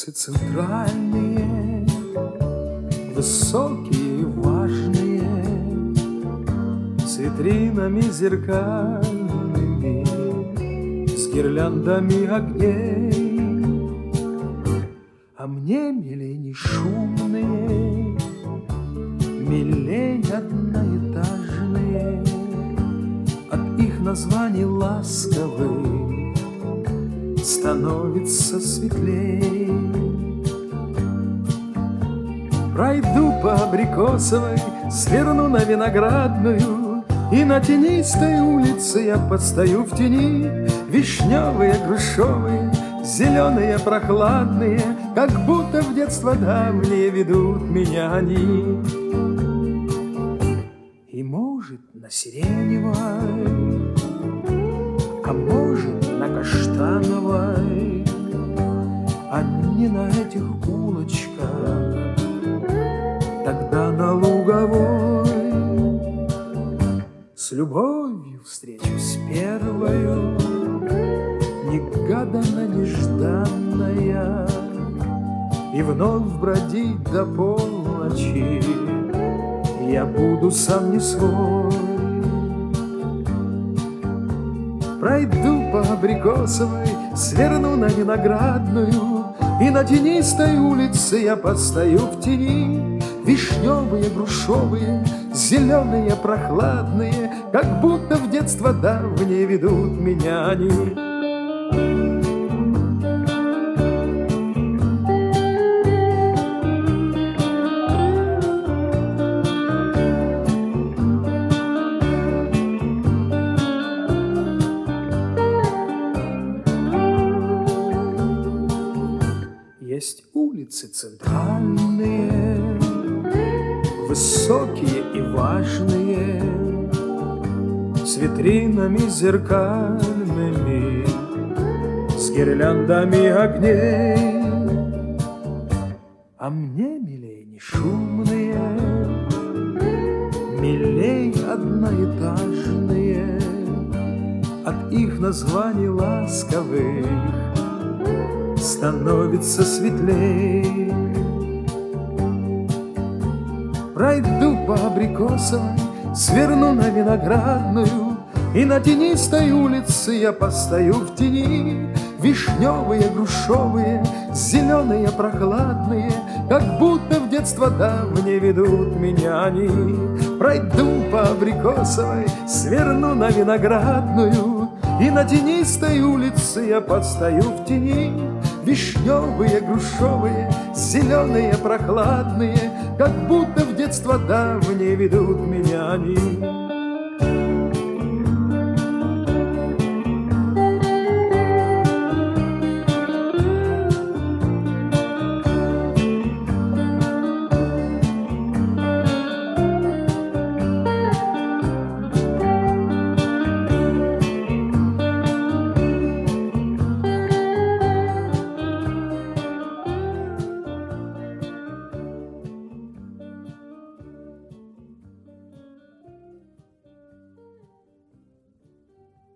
улицы центральные, высокие и важные, с витринами зеркальными, с гирляндами огней. А мне милей не шумные, милей одноэтажные, от их названий ласковых становится светлей. Пройду по Абрикосовой, сверну на Виноградную, и на тенистой улице я подстаю в тени. Вишневые, грушевые, зеленые, прохладные, как будто в детство давнее ведут меня они. И может на сиреневой, а может на каштановой, а не на этих улочках, тогда на Луговой. С любовью встречусь первою, негаданно, нежданная, и вновь бродить до полночи я буду сам не свой. Пройду по Абрикосовой, сверну на Виноградную, и на тенистой улице я подстаю в тени. Вишневые, грушевые, зеленые, прохладные, как будто в детство давнее ведут меня они. Есть улицы центральные, высокие и важные, с витринами зеркальными, с гирляндами огней. А мне милей не шумные, милей одноэтажные, от их названий ласковых становится светлей. Пройду по Абрикосовой, сверну на Виноградную, и на тенистой улице я постою в тени. Вишневые, грушевые, зеленые, прохладные, как будто в детство давнее ведут меня они. Пройду по Абрикосовой, сверну на Виноградную, и на тенистой улице я постою в тени. Вишневые, грушевые, зеленые, прохладные, как будто в детство давнее ведут меня они.